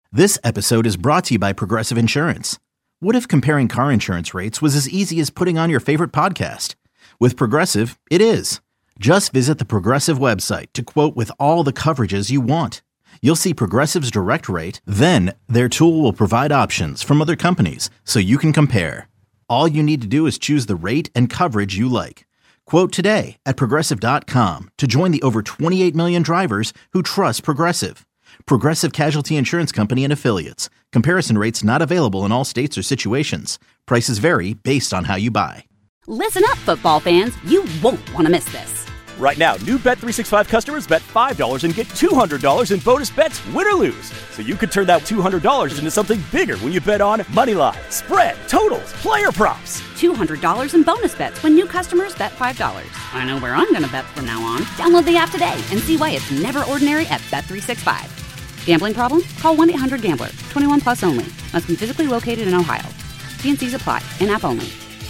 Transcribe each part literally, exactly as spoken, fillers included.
This episode is brought to you by Progressive Insurance. What if comparing car insurance rates was as easy as putting on your favorite podcast? With Progressive, it is. Just visit the Progressive website to quote with all the coverages you want. You'll see Progressive's direct rate, then their tool will provide options from other companies so you can compare. All you need to do is choose the rate and coverage you like. Quote today at progressive dot com to join the over twenty-eight million drivers who trust Progressive. Progressive Casualty Insurance Company and Affiliates. Comparison rates not available in all states or situations. Prices vary based on how you buy. Listen up, football fans. You won't want to miss this. Right now, new Bet three sixty-five customers bet five dollars and get two hundred dollars in bonus bets, win or lose. So you could turn that two hundred dollars into something bigger when you bet on money line, spread, totals, player props. two hundred dollars in bonus bets when new customers bet five dollars. I know where I'm going to bet from now on. Download the app today and see why it's never ordinary at Bet three sixty-five. Gambling problem? Call one eight hundred gambler. twenty-one plus only. Must be physically located in Ohio. T and C's apply. In-app only.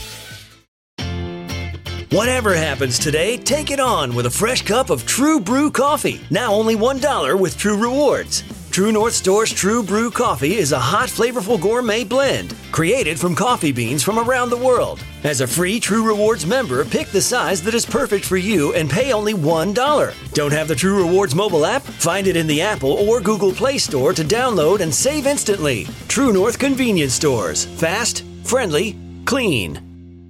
Whatever happens today, take it on with a fresh cup of True Brew coffee. Now only one dollar with True Rewards. True North Store's True Brew coffee is a hot, flavorful gourmet blend created from coffee beans from around the world. As a free True Rewards member, pick the size that is perfect for you and pay only one dollar. Don't have the True Rewards mobile app? Find it in the Apple or Google Play Store to download and save instantly. True North Convenience Stores. Fast, friendly, clean.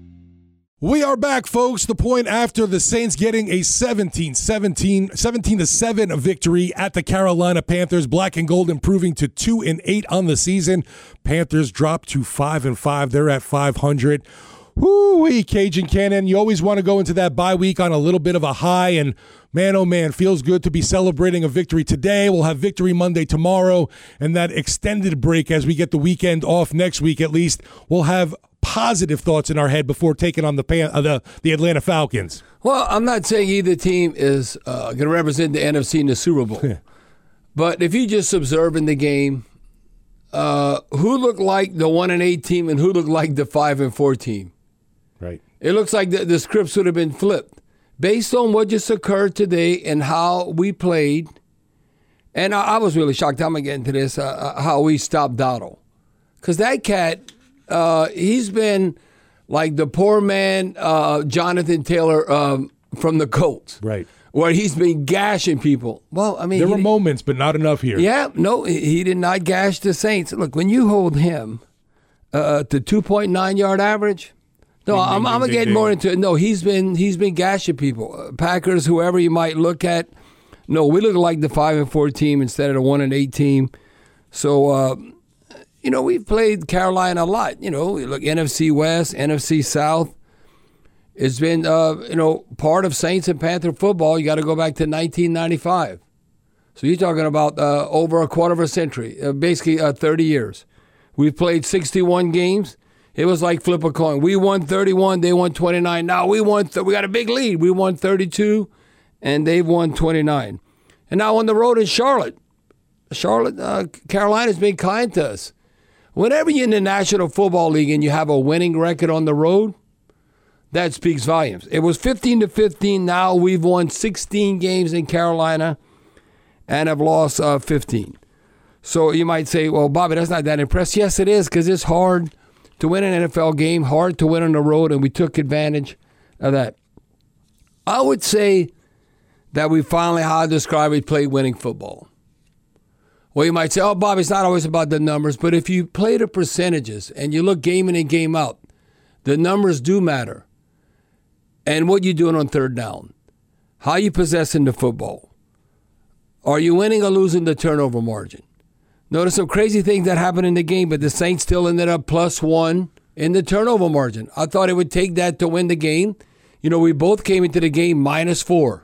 We are back, folks. The point after the Saints getting a seventeen seventeen, seventeen to seven victory at the Carolina Panthers. Black and gold improving to two and eight on the season. Panthers dropped to five and five. They're at five hundred. Woo-wee, Cajun Cannon. You always want to go into that bye week on a little bit of a high, and man, oh man, feels good to be celebrating a victory today. We'll have Victory Monday tomorrow, and that extended break as we get the weekend off next week at least. We'll have positive thoughts in our head before taking on the Pan- uh, the, the Atlanta Falcons. Well, I'm not saying either team is uh, going to represent the N F C in the Super Bowl. But if you just observe in the game, uh, who looked like the one and eight team and who looked like the five and four team? Right. It looks like the, the scripts would have been flipped based on what just occurred today and how we played. And I, I was really shocked. I'm going to get into this, uh, how we stopped Donald. Because that cat, uh, he's been like the poor man uh, Jonathan Taylor um, from the Colts. Right. Where he's been gashing people. Well, I mean, there were moments, but not enough here. Yeah, no, he did not gash the Saints. Look, when you hold him uh, to two point nine yard average, no, ding, I'm, ding, I'm gonna ding, get ding. more into it. No, he's been he's been gashing people. Uh, Packers, whoever you might look at. No, we look like the five and four team instead of the one and eight team. So, uh, you know, we've played Carolina a lot. You know, look, N F C West, N F C South. It's been, uh, you know, part of Saints and Panther football. You got to go back to nineteen ninety-five. So you're talking about uh, over a quarter of a century, uh, basically uh, thirty years. We've played sixty-one games. It was like flip a coin. We won thirty-one, they won twenty-nine. Now we won. Th- we got a big lead. We won thirty-two, and they've won twenty-nine. And now on the road in Charlotte, Charlotte, uh, Carolina's been kind to us. Whenever you're in the National Football League and you have a winning record on the road, that speaks volumes. It was fifteen to fifteen. Now we've won sixteen games in Carolina and have lost uh, fifteen. So you might say, well, Bobby, that's not that impressive. Yes, it is, because it's hard to win an N F L game, hard to win on the road, and we took advantage of that. I would say that we finally, how I describe it, played winning football. Well, you might say, oh, Bobby, it's not always about the numbers, but if you play the percentages and you look game in and game out, the numbers do matter. And what you doing on third down? How you possessing the football? Are you winning or losing the turnover margin? Notice some crazy things that happened in the game, but the Saints still ended up plus one in the turnover margin. I thought it would take that to win the game. You know, we both came into the game minus four.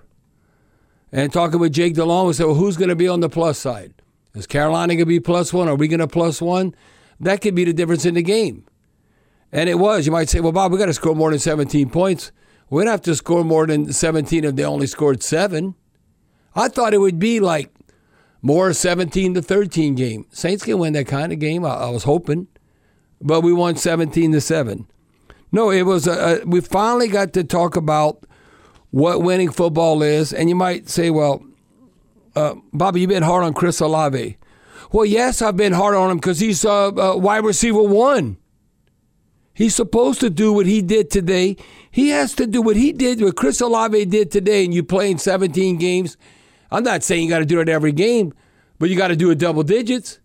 And talking with Jake DeLong, we said, well, who's going to be on the plus side? Is Carolina going to be plus one? Are we going to plus one? That could be the difference in the game. And it was. You might say, well, Bob, we got to score more than seventeen points. We don't have to score more than seventeen if they only scored seven. I thought it would be like more seventeen to thirteen game. Saints can win that kind of game. I, I was hoping. But we won seventeen to seven. No, it was a, a, we finally got to talk about what winning football is. And you might say, well, uh, Bobby, you've been hard on Chris Olave. Well, yes, I've been hard on him because he's uh, uh, wide receiver one. He's supposed to do what he did today. He has to do what he did, what Chris Olave did today, and you play in seventeen games. I'm not saying you got to do it every game, but you got to do it double digits.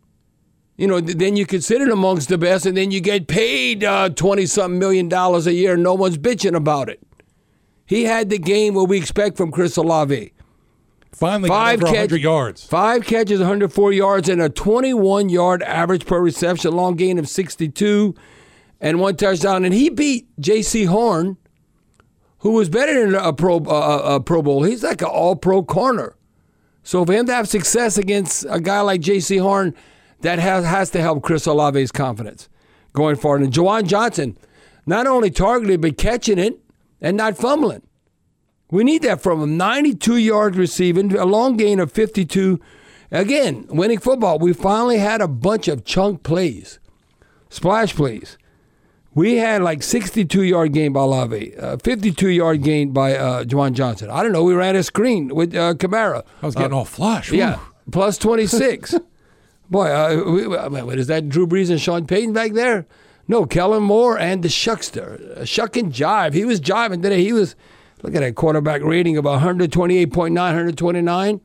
You know, then you consider it amongst the best, and then you get paid uh, twenty-something million dollars a year, and no one's bitching about it. He had the game what we expect from Chris Olave. Finally five got over catch, one hundred yards. Five catches, one hundred four yards, and a twenty-one yard average per reception, long gain of sixty-two, and one touchdown. And he beat J C Horn, who was better than a Pro, uh, a Pro Bowl. He's like an all-pro corner. So for him to have success against a guy like J C Horn, that has, has to help Chris Olave's confidence going forward. And Juwan Johnson, not only targeted, but catching it and not fumbling. We need that from him. ninety-two yards receiving, a long gain of fifty-two. Again, winning football. We finally had a bunch of chunk plays, splash plays. We had like sixty-two yard gain by Olave, uh, fifty-two yard gain by uh, Juwan Johnson. I don't know. We ran a screen with uh, Kamara. I was getting uh, all flush. Yeah, plus twenty-six. Boy, uh, we, what is that, Drew Brees and Sean Payton back there? No, Kellen Moore and the Shuckster. Uh, shuck and jive. He was jiving today. He was, look at that quarterback rating of one twenty-eight point nine, one twenty-nine.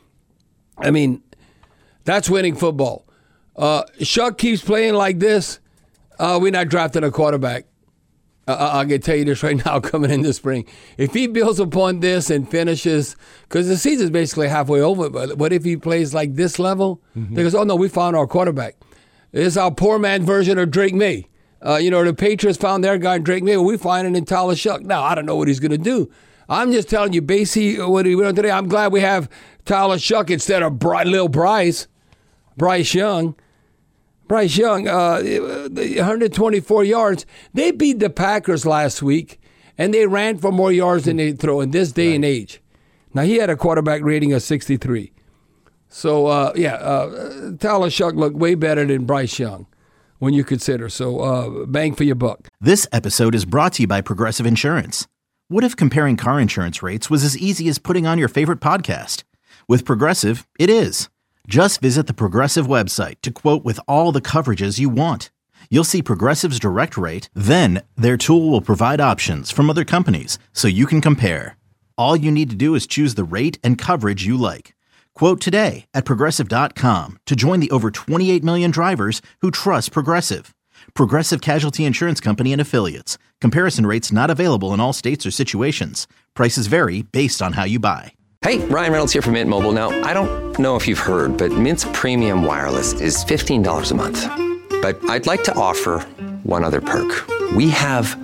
I mean, that's winning football. Uh, Shuck keeps playing like this. Uh, we're not drafting a quarterback. Uh, I can tell you this right now coming in the spring. If he builds upon this and finishes, because the season's basically halfway over, but what if he plays like this level? Mm-hmm. They goes, oh, no, we found our quarterback. This is our poor man version of Drake May. Uh, you know, the Patriots found their guy, Drake May. Well, we find it in Tyler Shuck. Now, I don't know what he's going to do. I'm just telling you, basically, what he went today. I'm glad we have Tyler Shuck instead of Bry, Lil Bryce, Bryce Young. Bryce Young, uh, one twenty-four yards. They beat the Packers last week, and they ran for more yards than they throw in this day right. and age. Now, he had a quarterback rating of sixty-three. So, uh, yeah, uh, Tyler Shuck looked way better than Bryce Young when you consider. So, uh, bang for your buck. This episode is brought to you by Progressive Insurance. What if comparing car insurance rates was as easy as putting on your favorite podcast? With Progressive, it is. Just visit the Progressive website to quote with all the coverages you want. You'll see Progressive's direct rate, then their tool will provide options from other companies so you can compare. All you need to do is choose the rate and coverage you like. Quote today at Progressive dot com to join the over twenty-eight million drivers who trust Progressive. Progressive Casualty Insurance Company and Affiliates. Comparison rates not available in all states or situations. Prices vary based on how you buy. Hey, Ryan Reynolds here from Mint Mobile. Now, I don't know if you've heard, but Mint's premium wireless is fifteen dollars a month. But I'd like to offer one other perk. We have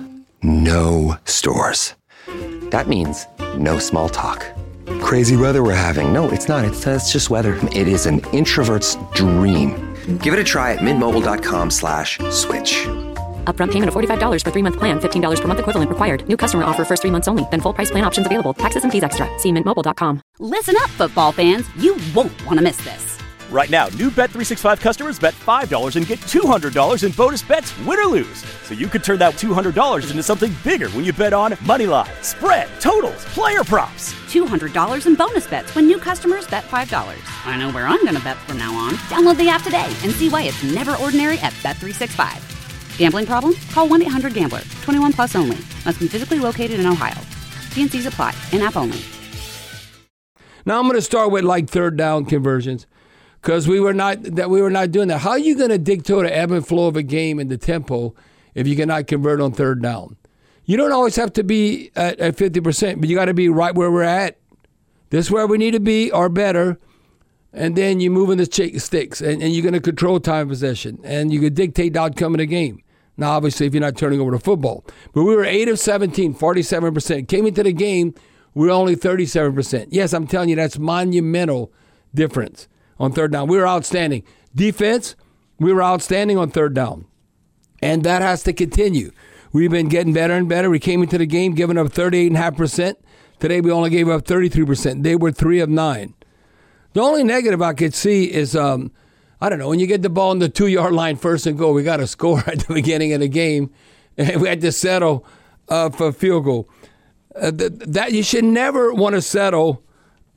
no stores. That means no small talk. Crazy weather we're having. No, it's not. It's, uh, it's just weather. It is an introvert's dream. Give it a try at mintmobile.com slash switch. Upfront payment of forty-five dollars for three-month plan, fifteen dollars per month equivalent required. New customer offer first three months only. Then full price plan options available. Taxes and fees extra. See mint mobile dot com. Listen up, football fans. You won't want to miss this. Right now, new Bet three sixty-five customers bet five dollars and get two hundred dollars in bonus bets, win or lose. So you could turn that two hundred dollars into something bigger when you bet on money line, spread, totals, player props. two hundred dollars in bonus bets when new customers bet five dollars. I know where I'm going to bet from now on. Download the app today and see why it's never ordinary at Bet three sixty-five. Gambling problem? Call one eight hundred gambler. twenty-one plus only. Must be physically located in Ohio. T and C's apply. In-app only. Now I'm going to start with like third down conversions because we were not that we were not doing that. How are you going to dictate the ebb and flow of a game and the tempo if you cannot convert on third down? You don't always have to be at, at fifty percent, but you got to be right where we're at. This is where we need to be or better. And then you're moving the ch- sticks, and, and you're going to control time possession, and you can dictate the outcome of the game. Now, obviously, if you're not turning over the football. But we were eight of seventeen, forty-seven percent. Came into the game, we were only thirty-seven percent. Yes, I'm telling you, that's monumental difference on third down. We were outstanding. Defense, we were outstanding on third down. And that has to continue. We've been getting better and better. We came into the game giving up thirty-eight point five percent. Today, we only gave up thirty-three percent. They were three of nine. The only negative I could see is, um, I don't know, when you get the ball on the two-yard line first and goal, we got to score at the beginning of the game, and we had to settle uh, for a field goal. Uh, th- that you should never want to settle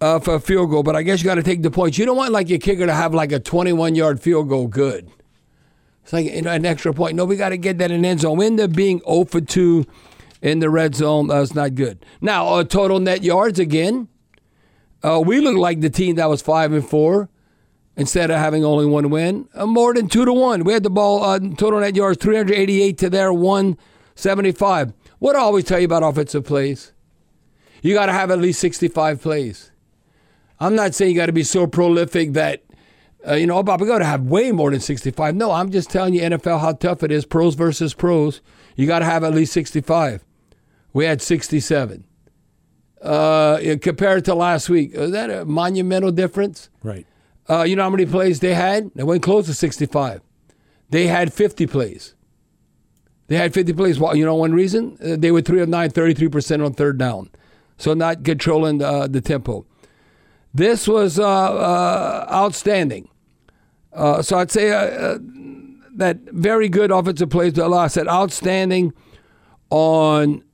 uh, for a field goal, but I guess you got to take the points. You don't want like your kicker to have like a twenty-one-yard field goal good. It's like, you know, an extra point. No, we got to get that in the end zone. We end up being zero for two in the red zone. That's not good. Now, uh, total net yards again. Uh, we look like the team that was five and four instead of having only one win. Uh, more than two to one. We had the ball uh, total net yards three hundred eighty-eight to their one seventy-five. What I always tell you about offensive plays, you got to have at least sixty-five plays. I'm not saying you got to be so prolific that, uh, you know, Bob, we got to have way more than sixty-five. No, I'm just telling you, N F L, how tough it is, pros versus pros. You got to have at least sixty-five. We had sixty-seven. Uh, compared to last week, is that a monumental difference? Right. Uh, you know how many plays they had? They went close to sixty-five. They had fifty plays. They had fifty plays. Well, you know one reason? Uh, they were three of nine, thirty-three percent on third down. So not controlling uh, the tempo. This was uh, uh, outstanding. Uh, so I'd say uh, uh, that very good offensive plays. I said outstanding on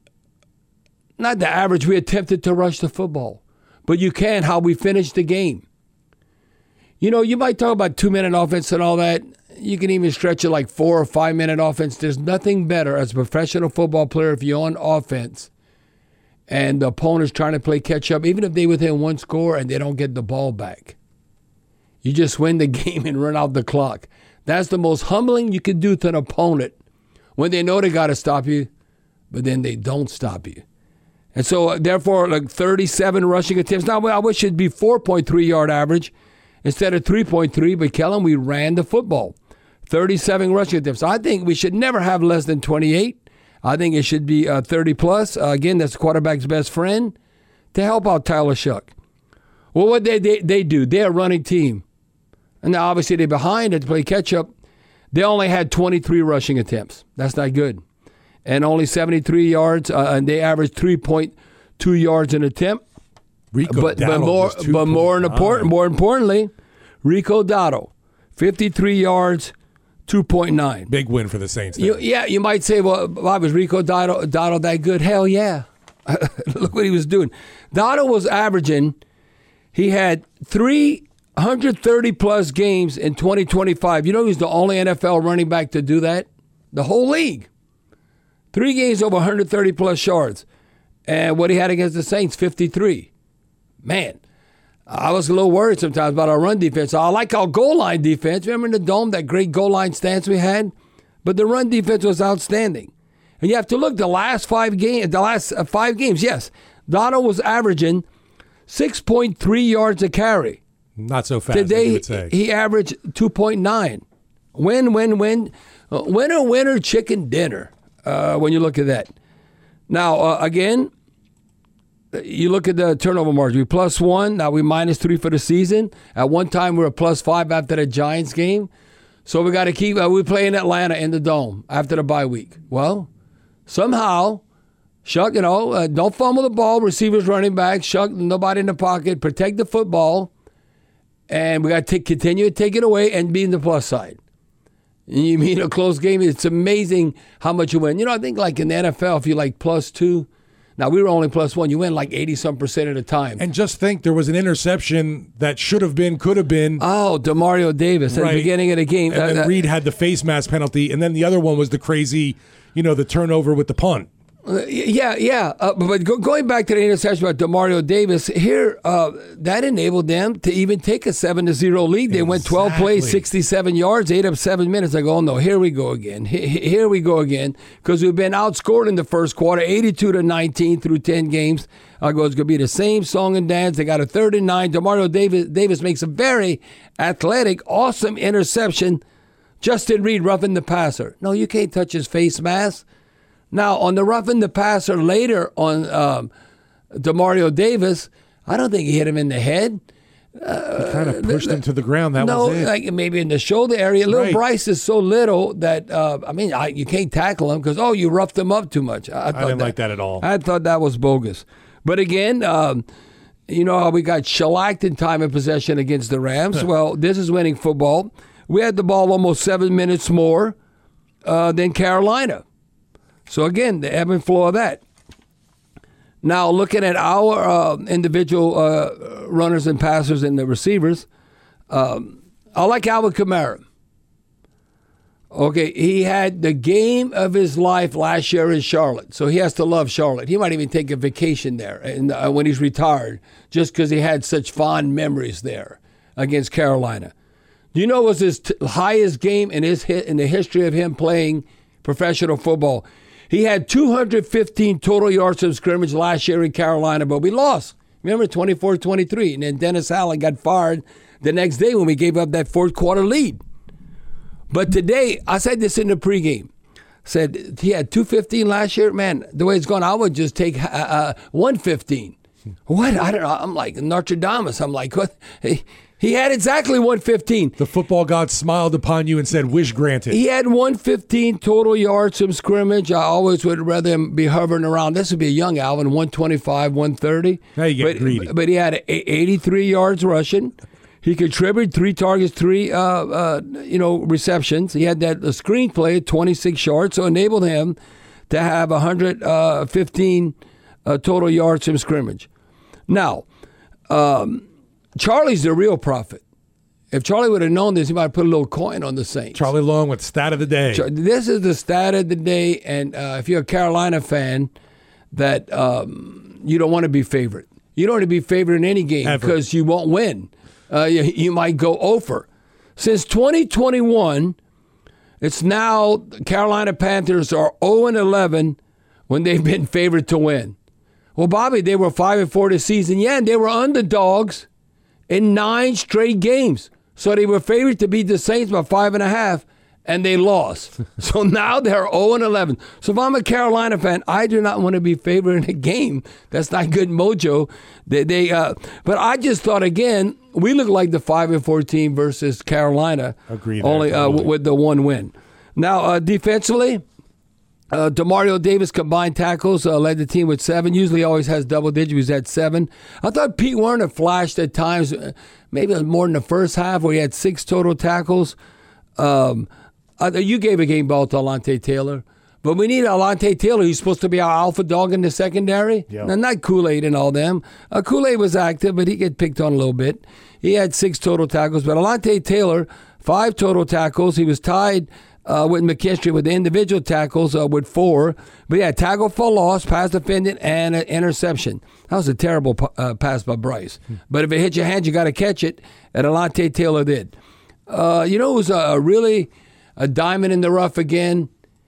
not the average. We attempted to rush the football. But you can, how we finished the game. You know, you might talk about two-minute offense and all that. You can even stretch it like four or five-minute offense. There's nothing better as a professional football player if you're on offense and the opponent's trying to play catch-up, even if they within one score and they don't get the ball back. You just win the game and run out the clock. That's the most humbling you can do to an opponent when they know they got to stop you, but then they don't stop you. And so, therefore, like thirty-seven rushing attempts. Now, I wish it'd be four point three yard average instead of three point three, but Kellen, we ran the football. thirty-seven rushing attempts. I think we should never have less than twenty-eight. I think it should be uh, thirty plus. Uh, again, that's the quarterback's best friend to help out Tyler Shuck. Well, what they, they, they do, they're a running team. And now, obviously, they're behind to play catch-up. They only had twenty-three rushing attempts. That's not good. And only seventy-three yards, uh, and they averaged three point two yards an attempt. Rico but, Dowdle but more, but more important, more importantly, Rico Dowdle, fifty-three yards, two point nine. Big win for the Saints. You, yeah, you might say, well, why was Rico Dowdle, Dowdle that good? Hell yeah. Look what he was doing. Dowdle was averaging, he had three hundred thirty plus games in twenty twenty-five. You know he's the only N F L running back to do that? The whole league. Three games over one hundred thirty plus yards. And what he had against the Saints, fifty-three. Man, I was a little worried sometimes about our run defense. I like our goal line defense. Remember in the Dome, that great goal line stance we had? But the run defense was outstanding. And you have to look, the last five games, the last five games, yes, Donald was averaging six point three yards a carry. Not so fast, Today, you would say. He averaged two point nine. Win, win, win. Uh, winner, winner, chicken dinner. Uh, when you look at that. Now, uh, again, you look at the turnover margin. We plus one. Now we minus three for the season. At one time, we were plus five after the Giants game. So we got to keep, uh, we play in Atlanta in the Dome after the bye week. Well, somehow, Shuck, you know, uh, don't fumble the ball. Receivers running back. Shuck, nobody in the pocket. Protect the football. And we got to continue to take it away and be in the plus side. You mean a close game? It's amazing how much you win. You know, I think like in the N F L, if you're like plus two, now we were only plus one, you win like eighty-some percent of the time. And just think, there was an interception that should have been, could have been. Oh, DeMario Davis at right. the beginning of the game. And then uh, Reed had the face mask penalty, and then the other one was the crazy, you know, the turnover with the punt. Uh, yeah, yeah. Uh, but go, going back to the interception about DeMario Davis, here, uh, that enabled them to even take a seven to zero lead. They exactly. went twelve plays, sixty-seven yards, ate up seven minutes. I go, oh, no, here we go again. Here we go again. Because we've been outscored in the first quarter, eighty-two to nineteen through ten games. I go, it's going to be the same song and dance. They got a third and nine. DeMario Davis, Davis makes a very athletic, awesome interception. Justin Reed roughing the passer. No, you can't touch his face mask. Now, on the roughing the passer later on um, DeMario Davis, I don't think he hit him in the head. Uh, he kind of pushed th- him to the ground. That no, was it. Like maybe in the shoulder area. Little right. Bryce is so little that, uh, I mean, I, you can't tackle him because, oh, you roughed him up too much. I, I didn't that, like that at all. I thought that was bogus. But again, um, you know how we got shellacked in time of possession against the Rams? Well, this is winning football. We had the ball almost seven minutes more uh, than Carolina. So, again, the ebb and flow of that. Now, looking at our uh, individual uh, runners and passers and the receivers, um, I like Alvin Kamara. Okay, he had the game of his life last year in Charlotte, so he has to love Charlotte. He might even take a vacation there and, uh, when he's retired, just because he had such fond memories there against Carolina. Do you know it was his t- highest game in his hit in the history of him playing professional football? He had two hundred fifteen total yards of scrimmage last year in Carolina, but we lost. Remember, twenty-four twenty-three, and then Dennis Allen got fired the next day when we gave up that fourth quarter lead. But today, I said this in the pregame. Said he had two fifteen last year. Man, the way it's going, I would just take uh, uh, one fifteen. What? I don't know. I'm like Notre Dame. I'm like, what? He, he had exactly one fifteen. The football god smiled upon you and said, wish granted. He had one fifteen total yards from scrimmage. I always would rather him be hovering around. This would be a young Alvin, one twenty-five, one thirty. Now you get but, greedy. But he had eighty-three yards rushing. He contributed three targets, three uh, uh, you know receptions. He had that the screenplay, twenty-six yards, so enabled him to have one hundred fifteen uh, total yards from scrimmage. Now, um, Charlie's the real prophet. If Charlie would have known this, he might have put a little coin on the Saints. Charlie Long with stat of the day. This is the stat of the day, and uh, if you're a Carolina fan, that um, you don't want to be favored. You don't want to be favored in any game because you won't win. Uh, you, you might go over. Since twenty twenty-one, it's now the Carolina Panthers are oh and eleven when they've been favored to win. Well, Bobby, they were five and four this season. Yeah, and they were underdogs in nine straight games. So they were favored to beat the Saints by five and a half, and they lost. So now they're oh and eleven. So if I'm a Carolina fan, I do not want to be favored in a game. That's not good mojo. They, they uh, but I just thought, again, we look like the five and four team versus Carolina. Agreed. Only uh, w- with the one win. Now, uh, defensively, uh, DeMario Davis combined tackles uh, led the team with seven. Usually always has double digits. He was at seven. I thought Pete Werner flashed at times, maybe more in the first half where he had six total tackles. Um, uh, you gave a game ball to Alontae Taylor. But we need Alontae Taylor. He's supposed to be our alpha dog in the secondary. Yep. Now, not Kool-Aid and all them. Uh, Kool-Aid was active, but he get picked on a little bit. He had six total tackles. But Alontae Taylor, five total tackles. He was tied uh, with McKinstry with the individual tackles uh, with four. But yeah, tackle for loss, pass defended, and an interception. That was a terrible uh, pass by Bryce. Hmm. But if it hits your hand, you got to catch it. And Alontae Taylor did. Uh, you know, it was a really a diamond in the rough again.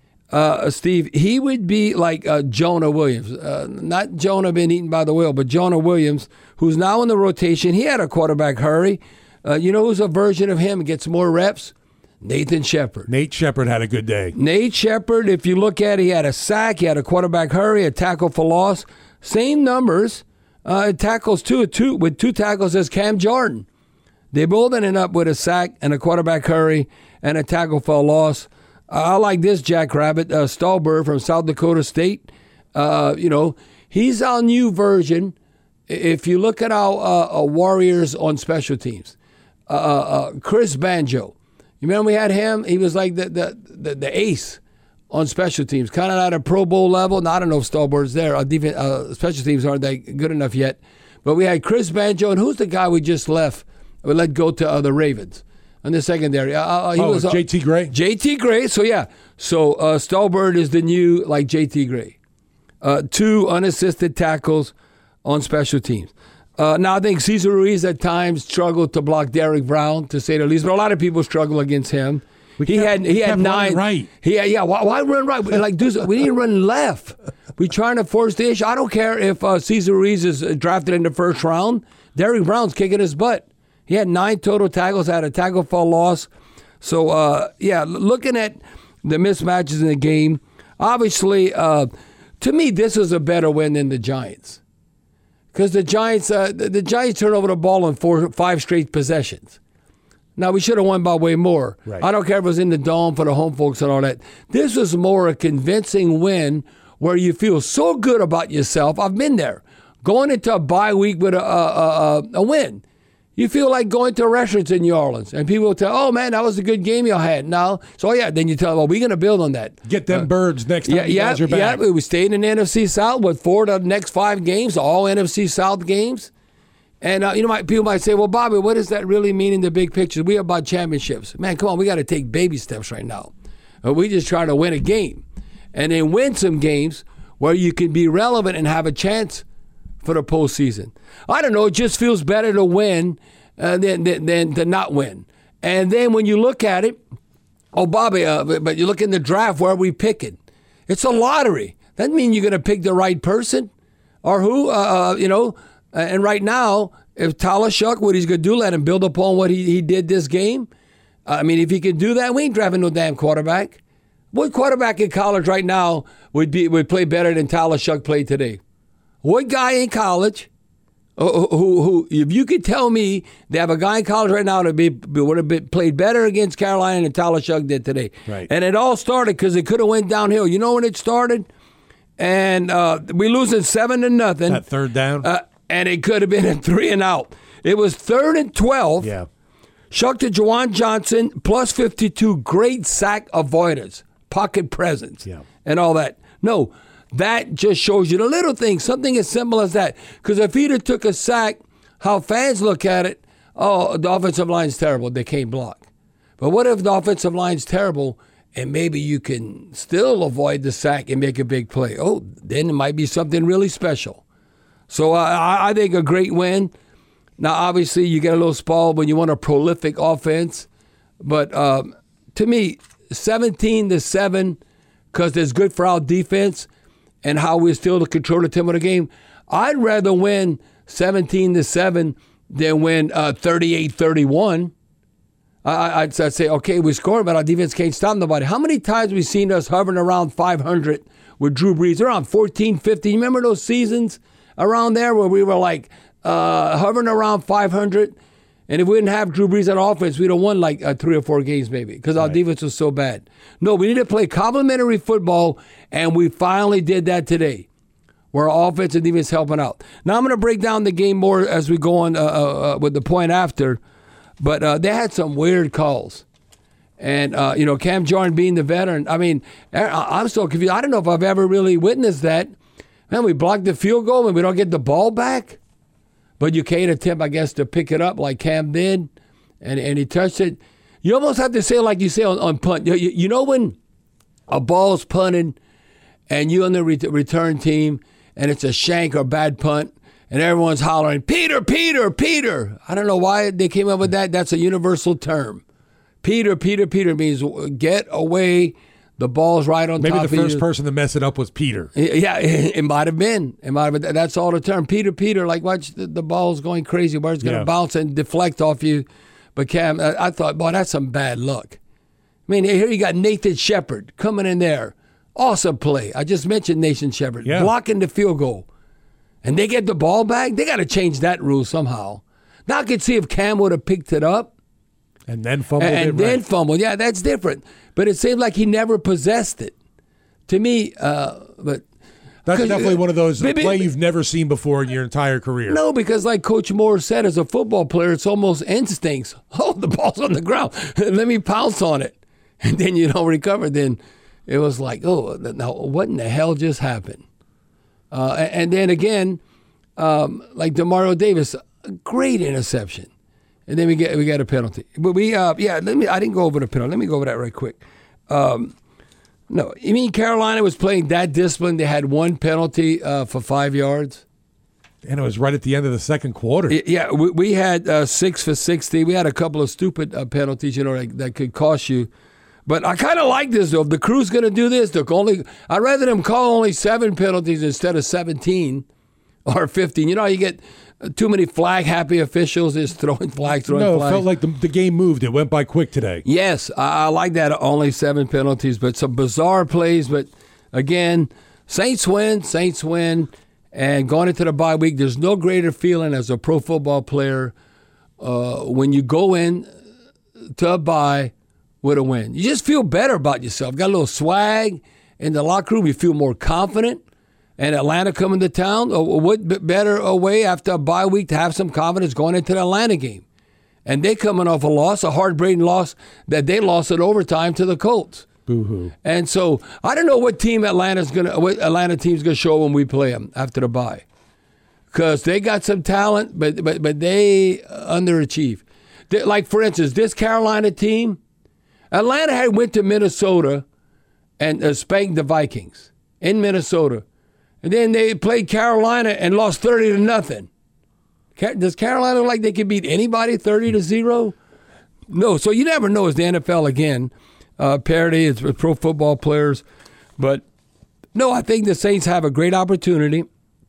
Uh, Steve, he would be like uh, Jonah Williams. Uh, not Jonah been eaten by the whale, but Jonah Williams, who's now in the rotation. He had a quarterback hurry. Uh, you know who's a version of him and gets more reps? Nathan Shepard. Nate Shepard had a good day. Nate Shepard, if you look at it, he had a sack, he had a quarterback hurry, a tackle for loss. Same numbers, uh, tackles too, two, with two tackles as Cam Jordan. They both ended up with a sack and a quarterback hurry and a tackle for a loss. I like this jackrabbit, uh, Stallbird from South Dakota State. Uh, you know, he's our new version. If you look at our uh, uh, Warriors on special teams, uh, uh, Chris Banjo. You remember we had him? He was like the the, the, the ace on special teams, kind of at a Pro Bowl level. Now, I don't know if Stallbird's there. Our defense, uh, special teams aren't that good enough yet. But we had Chris Banjo, and who's the guy we just left? We let go to uh, the Ravens. In the secondary. Uh, he oh, was uh, J T Gray? J T Gray. So, yeah. So, uh, Stallbird is the new, like, J T Gray. Uh, two unassisted tackles on special teams. Uh, now, I think Cesar Ruiz at times struggled to block Derek Brown, to say the least. But a lot of people struggle against him. We he kept, had he had nine. Right. He had, yeah, why, why run right? Like, dude, we need to run left. We're trying to force the issue. I don't care if uh, Cesar Ruiz is drafted in the first round. Derek Brown's kicking his butt. He had nine total tackles, had a tackle for a loss. So, uh, yeah, looking at the mismatches in the game, obviously, uh, to me, this is a better win than the Giants. Because the Giants uh, the, the Giants turned over the ball in four, five straight possessions. Now, we should have won by way more. Right. I don't care if it was in the Dome for the home folks and all that. This was more a convincing win where you feel so good about yourself. I've been there. Going into a bye week with a, a, a, a win. You feel like going to restaurants in New Orleans, and people will tell, oh, man, that was a good game y'all had. No. So, yeah, then you tell them, well, we're going to build on that. Get them uh, birds next time yeah, you yeah, guys are back. Yeah, we stayed in the N F C South with four of the next five games, all N F C South games. And, uh, you know, my, people might say, well, Bobby, what does that really mean in the big picture? We are about championships. Man, come on, we got to take baby steps right now. Uh, we just try to win a game and then win some games where you can be relevant and have a chance for the postseason. I don't know, it just feels better to win Uh, than, than, than to not win. And then when you look at it, oh, Bobby, uh, but, but you look in the draft, where are we picking? It's a lottery. That means you're going to pick the right person or who, uh, uh, you know. Uh, and right now, if Tyler Shuck, what he's going to do, let him build upon what he, he did this game. Uh, I mean, if he can do that, we ain't drafting no damn quarterback. What quarterback in college right now would be would play better than Tyler Shuck played today? What guy in college? Who, who, who, if you could tell me they have a guy in college right now that be, would have been, played better against Carolina than Tyler Shuck did today. Right. And it all started because it could have went downhill. You know when it started? And uh, we losing seven to nothing. That third down? Uh, and it could have been a three and out. It was third and twelve. Yeah. Shuck to Juwan Johnson, plus fifty-two, great sack avoidance, pocket presence, yeah. and all that. No. That just shows you the little things, something as simple as that. Because if he'd have took a sack, how fans look at it, oh, the offensive line's terrible, they can't block. But what if the offensive line's terrible and maybe you can still avoid the sack and make a big play? Oh, then it might be something really special. So uh, I think a great win. Now, obviously, you get a little spoiled when you want a prolific offense. But um, to me, seventeen to seven, because it's good for our defense and how we're still to control the tempo of the game. I'd rather win seventeen to seven than win uh, thirty-eight thirty-one. I, I'd, I'd say, okay, we're scoring, but our defense can't stop nobody. How many times we've seen us hovering around five hundred with Drew Brees? Around fourteen, fifteen. Remember those seasons around there where we were like uh, hovering around five hundred? And if we didn't have Drew Brees on offense, we'd have won like uh, three or four games maybe because our right. defense was so bad. No, we need to play complementary football, and we finally did that today, where our offense and defense helping out. Now I'm going to break down the game more as we go on uh, uh, with the point after, but uh, they had some weird calls. And, uh, you know, Cam Jordan being the veteran, I mean, I'm so confused. I don't know if I've ever really witnessed that. Man, we blocked the field goal and we don't get the ball back. But you can't attempt, I guess, to pick it up like Cam did, and, and he touched it. You almost have to say like you say on, on punt. You, you know when a ball's punted and you on the re- return team and it's a shank or bad punt and everyone's hollering, Peter, Peter, Peter. I don't know why they came up with that. That's a universal term. Peter, Peter, Peter means get away. The ball's right on Maybe top of you. Maybe the first person to mess it up was Peter. Yeah, it, it might have been. It might have been. That's all the term. Peter, Peter, like watch the, the ball's going crazy. Where it's going to yeah. bounce and deflect off you. But Cam, I, I thought, boy, that's some bad luck. I mean, here you got Nathan Shepard coming in there. Awesome play. I just mentioned Nathan Shepard. Yeah. Blocking the field goal. And they get the ball back? They got to change that rule somehow. Now I could see if Cam would have picked it up. And then fumbled and, it and then right. fumbled. Yeah, that's different. But it seemed like he never possessed it. To me, uh, but that's definitely one of those maybe, play you've never seen before in your entire career. No, because like Coach Moore said, as a football player, it's almost instincts. Oh, the ball's on the ground. Let me pounce on it. And then you don't recover. Then it was like, oh, now what in the hell just happened? Uh, and, and then again, um, like Demario Davis, a great interception. And then we get we got a penalty. But we uh yeah, let me I didn't go over the penalty. Let me go over that right quick. Um, no, you mean Carolina was playing that discipline? They had one penalty uh, for five yards. And it was right at the end of the second quarter. Yeah, we, we had uh, six for sixty. We had a couple of stupid uh, penalties, you know, that, that could cost you. But I kind of like this, though. If the crew's going to do this, look, only I'd rather them call only seven penalties instead of seventeen or fifteen. You know, you get too many flag-happy officials just throwing flags, throwing no, flags. No, it felt like the, the game moved. It went by quick today. Yes, I, I like that. Only seven penalties, but some bizarre plays. But, again, Saints win, Saints win. And going into the bye week, there's no greater feeling as a pro football player uh, when you go in to a bye with a win. You just feel better about yourself. Got a little swag in the locker room. You feel more confident. and Atlanta coming to town, what better a way after a bye week to have some confidence going into the Atlanta game? And they coming off a loss, a heartbreaking loss that they lost in overtime to the Colts. Boo-hoo. And so I don't know what team Atlanta's gonna, what Atlanta team's gonna show when we play them after the bye, because they got some talent, but but but they underachieve. They, like for instance, this Carolina team, Atlanta had went to Minnesota and uh, spanked the Vikings in Minnesota. And then they played Carolina and lost thirty to nothing. Does Carolina look like they can beat anybody thirty to zero? No. So you never know. It's the N F L again. Uh, parity, it's pro football players. But no, I think the Saints have a great opportunity,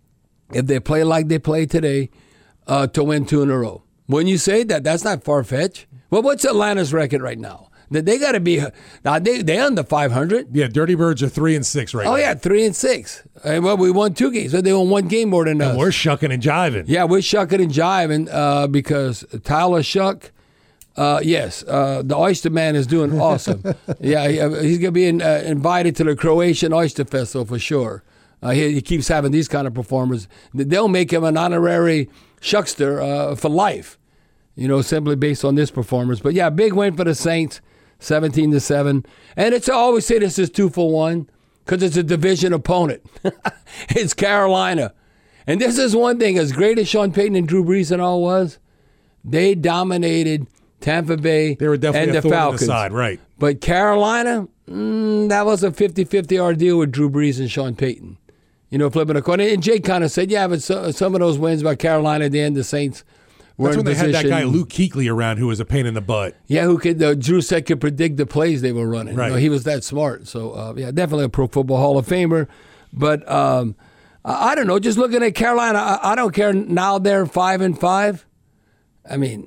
if they play like they play today, uh, to win two in a row. When you say that, that's not far-fetched. Well, what's Atlanta's record right now? They got to be now. They they under five hundred. Yeah, Dirty Birds are three and six right oh, now. Oh yeah, three and six. And well, we won two games, but they won one game more than and us. We're shucking and jiving. Yeah, we're shucking and jiving uh, because Tyler Shuck. Uh, yes, uh, the Oyster Man is doing awesome. yeah, he, uh, he's gonna be in, uh, invited to the Croatian Oyster Festival for sure. Uh, he, he keeps having these kind of performers. They'll make him an honorary Shuckster uh, for life. You know, simply based on this performance. But yeah, big win for the Saints. seventeen to seven. And it's I always say this is two for one because it's a division opponent. It's Carolina. And this is one thing, as great as Sean Payton and Drew Brees and all was, they dominated Tampa Bay they were definitely and a the thorn Falcons. In the side, right. But Carolina, mm, that was a fifty-fifty ordeal with Drew Brees and Sean Payton. You know, flipping a coin. And Jake kind of said, yeah, but so, some of those wins by Carolina at the end, the Saints were That's in when they position. had that guy Luke Kuechly around who was a pain in the butt. Yeah, who could uh, Drew said could predict the plays they were running. Right. You know, he was that smart. So, uh, yeah, definitely a Pro Football Hall of Famer. But um, I, I don't know. Just looking at Carolina, I, I don't care now they're five and five. I mean,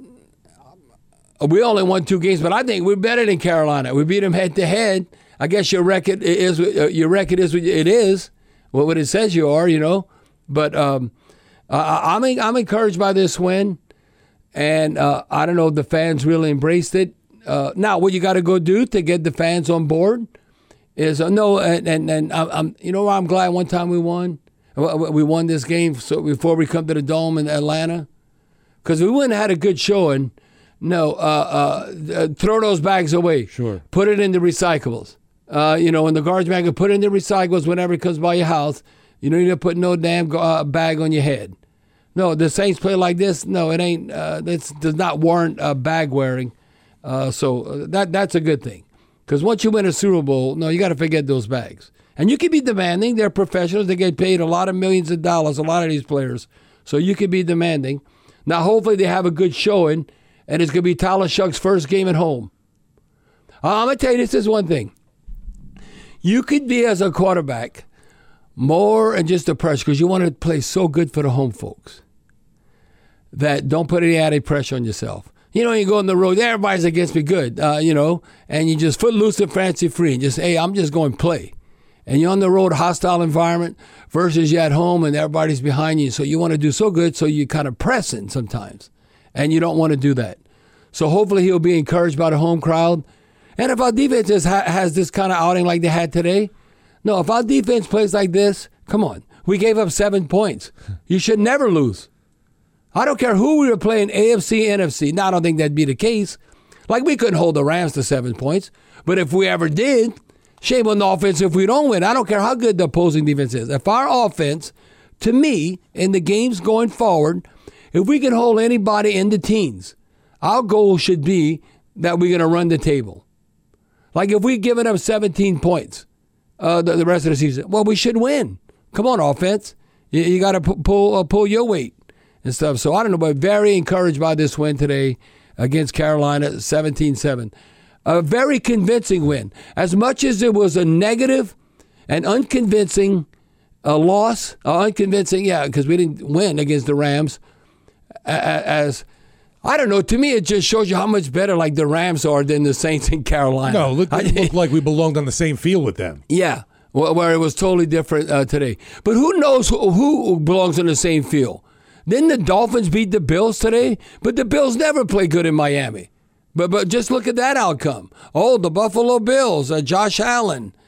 we only won two games, but I think we're better than Carolina. We beat them head to head. I guess your record is uh, your record is what it is, what it says you are, you know. But um, uh, I'm I'm encouraged by this win. And uh, I don't know if the fans really embraced it. Uh, now, what you got to go do to get the fans on board is uh, no, and and, and I'm, I'm you know I'm glad one time we won. We won this game so before we come to the Dome in Atlanta, because we wouldn't have had a good showing. No, uh, uh, throw those bags away. Sure. Put it in the recyclables. Uh, you know, in the garbage bag, put it in the recyclables whenever it comes by your house. You don't need to put no damn uh, bag on your head. No, the Saints play like this. No, it ain't. Uh, this does not warrant uh, bag wearing. Uh, so that that's a good thing. Because once you win a Super Bowl, no, you got to forget those bags. And you can be demanding. They're professionals. They get paid a lot of millions of dollars, a lot of these players. So you can be demanding. Now, hopefully they have a good showing, and it's going to be Tyler Shuck's first game at home. Uh, I'm going to tell you, this is one thing. You could be, as a quarterback, more and just the pressure, because you want to play so good for the home folks, that don't put any added pressure on yourself. You know, you go on the road, everybody's against me good, uh, you know, and you just foot loose and fancy free and just, hey, I'm just going to play. And you're on the road, hostile environment, versus you're at home and everybody's behind you. So you want to do so good, so you kind of pressing sometimes. And you don't want to do that. So hopefully he'll be encouraged by the home crowd. And if our defense just ha- has this kind of outing like they had today, no, if our defense plays like this, come on. We gave up seven points. You should never lose. I don't care who we were playing, A F C, N F C. Now, I don't think that'd be the case. Like, we couldn't hold the Rams to seven points. But if we ever did, shame on the offense if we don't win. I don't care how good the opposing defense is. If our offense, to me, in the games going forward, if we can hold anybody in the teens, our goal should be that we're going to run the table. Like, if we're giving up seventeen points uh, the, the rest of the season, well, we should win. Come on, offense. You, you got to p- pull uh, pull your weight and stuff. So, I don't know, but very encouraged by this win today against Carolina, seventeen seven. A very convincing win. As much as it was a negative and unconvincing uh, loss, uh, unconvincing, yeah, because we didn't win against the Rams, as... I don't know. To me, it just shows you how much better like the Rams are than the Saints in Carolina. No, look, it looked like we belonged on the same field with them. Yeah, where it was totally different uh, today. But who knows who, who belongs on the same field? Didn't the Dolphins beat the Bills today? But the Bills never play good in Miami. But but just look at that outcome. Oh, the Buffalo Bills, uh, Josh Allen.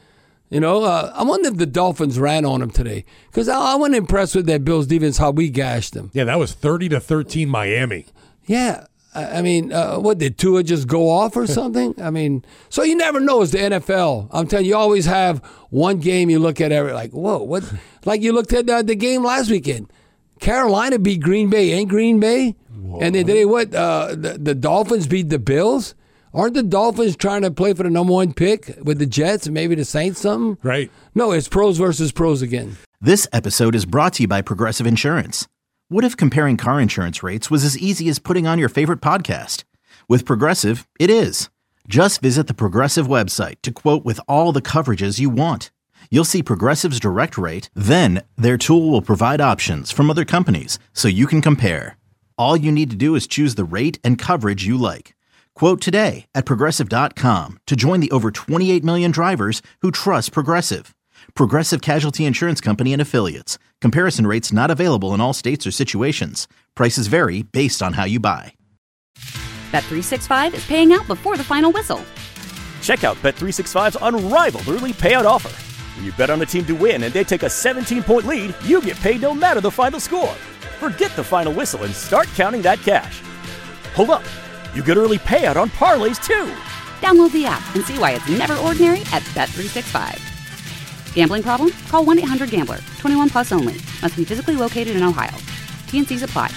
You know, uh, I wonder if the Dolphins ran on them today because I, I wasn't impressed with that Bills defense, how we gashed them. Yeah, that was thirty to thirteen Miami. Yeah. I mean, uh, what, did Tua just go off or something? I mean, so you never know. It's the N F L. I'm telling you, you always have one game you look at every, like, whoa, what? Like you looked at uh, the game last weekend. Carolina beat Green Bay. Ain't Green Bay? Whoa. And then they, what, uh, the, the Dolphins beat the Bills? Aren't the Dolphins trying to play for the number one pick with the Jets and maybe the Saints something? Right. No, it's pros versus pros again. This episode is brought to you by Progressive Insurance. What if comparing car insurance rates was as easy as putting on your favorite podcast? With Progressive, it is. Just visit the Progressive website to quote with all the coverages you want. You'll see Progressive's direct rate, then their tool will provide options from other companies so you can compare. All you need to do is choose the rate and coverage you like. Quote today at Progressive dot com to join the over twenty-eight million drivers who trust Progressive. Progressive Casualty Insurance Company and Affiliates. Comparison rates not available in all states or situations. Prices vary based on how you buy. Bet three sixty-five is paying out before the final whistle. Check out Bet three sixty-five's unrivaled early payout offer. When you bet on a team to win and they take a seventeen-point lead, you get paid no matter the final score. Forget the final whistle and start counting that cash. Hold up. You get early payout on parlays, too. Download the app and see why it's never ordinary at Bet three sixty-five. Gambling problem? Call one eight hundred gambler. twenty-one plus only. Must be physically located in Ohio. T and C's apply.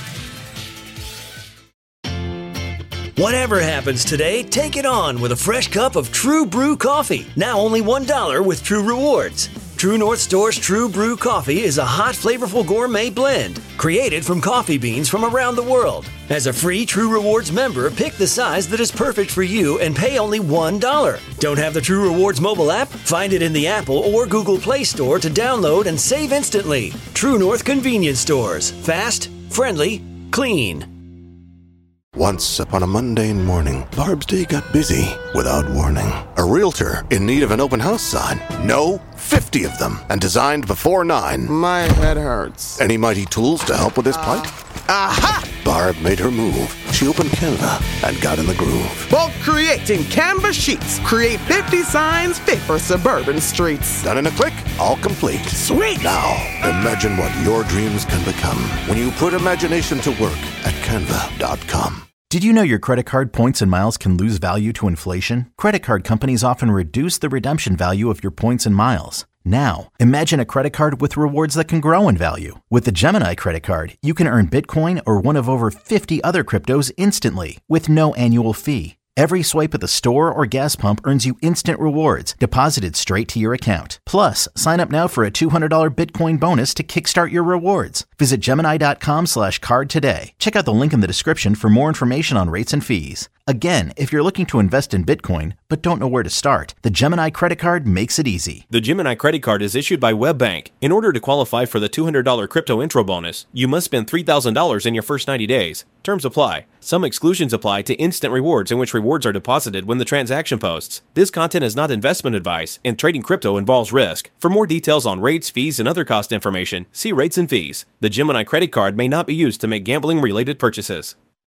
Whatever happens today, take it on with a fresh cup of True Brew coffee. Now only one dollar with True Rewards. True North Store's True Brew coffee is a hot, flavorful gourmet blend created from coffee beans from around the world. As a free True Rewards member, pick the size that is perfect for you and pay only one dollar. Don't have the True Rewards mobile app? Find it in the Apple or Google Play Store to download and save instantly. True North Convenience Stores. Fast, friendly, clean. Once upon a mundane morning, Barb's day got busy without warning. A realtor in need of an open house sign. No, fifty of them, and designed before nine. My head hurts. Any mighty tools to help with this plight? Aha! Barb made her move. She opened Canva and got in the groove. Bulk creating Canva sheets. Create fifty signs fit for suburban streets. Done in a click, all complete. Sweet! Now, imagine what your dreams can become when you put imagination to work at canva dot com. Did you know your credit card points and miles can lose value to inflation? Credit card companies often reduce the redemption value of your points and miles. Now, imagine a credit card with rewards that can grow in value. With the Gemini credit card, you can earn Bitcoin or one of over fifty other cryptos instantly with no annual fee. Every swipe at the store or gas pump earns you instant rewards deposited straight to your account. Plus, sign up now for a two hundred dollars Bitcoin bonus to kickstart your rewards. Visit Gemini dot com slash card today. Check out the link in the description for more information on rates and fees. Again, if you're looking to invest in Bitcoin but don't know where to start, the Gemini credit card makes it easy. The Gemini credit card is issued by WebBank. In order to qualify for the two hundred dollars crypto intro bonus, you must spend three thousand dollars in your first ninety days. Terms apply. Some exclusions apply to instant rewards in which rewards are deposited when the transaction posts. This content is not investment advice, and trading crypto involves risk. For more details on rates, fees, and other cost information, see rates and fees. The Gemini credit card may not be used to make gambling-related purchases.